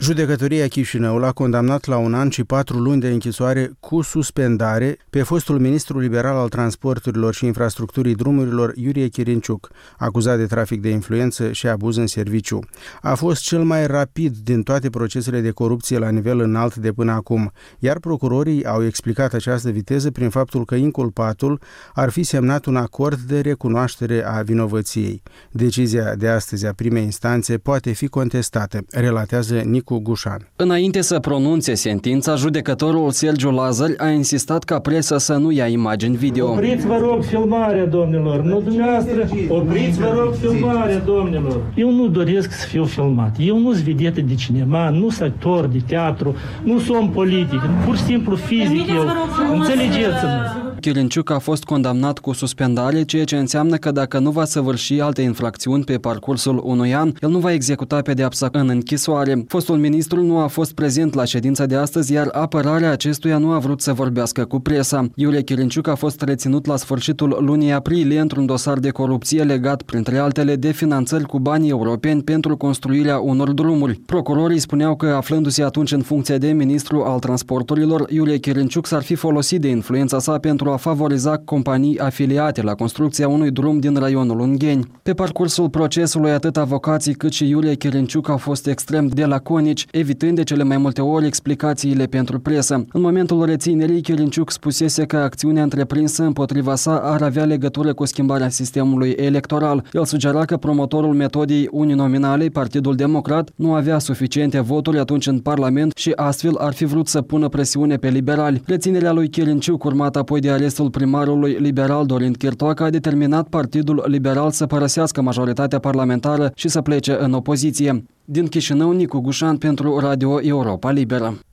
Judecătoria Chișinău l-a condamnat la 1 an și 4 luni de închisoare cu suspendare pe fostul ministru liberal al transporturilor și infrastructurii drumurilor, Iurie Chirinciuc, acuzat de trafic de influență și abuz în serviciu. A fost cel mai rapid din toate procesele de corupție la nivel înalt de până acum, iar procurorii au explicat această viteză prin faptul că inculpatul ar fi semnat un acord de recunoaștere a vinovăției. Decizia de astăzi a primei instanțe poate fi contestată, relatează Nicu Gușan. Înainte să pronunțe sentința, judecătorul Sergiu Lazar a insistat ca presa să nu ia imagini video. Opriți, vă rog, filmarea, domnilor! Nu dumneavoastră! Opriți, vă rog, filmarea, domnilor! Eu nu doresc să fiu filmat. Eu nu sunt vedetă de cinema, nu sunt actor de teatru, nu sunt om politic, pur și simplu fizic eu. Înțelegeți-mă! Chirinciuc a fost condamnat cu suspendare, ceea ce înseamnă că dacă nu va săvârși alte infracțiuni pe parcursul unui an, el nu va executa pedeapsa în închisoare. Fostul ministru nu a fost prezent la ședința de astăzi, iar apărarea acestuia nu a vrut să vorbească cu presa. Iurie Chirinciuc a fost reținut la sfârșitul lunii aprilie într-un dosar de corupție legat, printre altele, de finanțări cu banii europeni pentru construirea unor drumuri. Procurorii spuneau că, aflându-se atunci în funcție de ministru al transporturilor, Iurie Chirinciuc s-ar fi folosit de influența sa pentru a favoriza companii afiliate la construcția unui drum din raionul Ungheni. Pe parcursul procesului, atât avocații cât și Iurie Chirinciuc au fost extrem de laconici, evitând de cele mai multe ori explicațiile pentru presă. În momentul reținerii, Chirinciuc spusese că acțiunea întreprinsă împotriva sa ar avea legătură cu schimbarea sistemului electoral. El sugera că promotorul metodei uninominale, Partidul Democrat, nu avea suficiente voturi atunci în Parlament și astfel ar fi vrut să pună presiune pe liberali. Reținerea lui Chirinciuc, urmată apoi de arestul primarului liberal Dorin Chirtoacă, a determinat Partidul Liberal să părăsească majoritatea parlamentară și să plece în opoziție. Din Chișinău, Nicu Gușan pentru Radio Europa Liberă.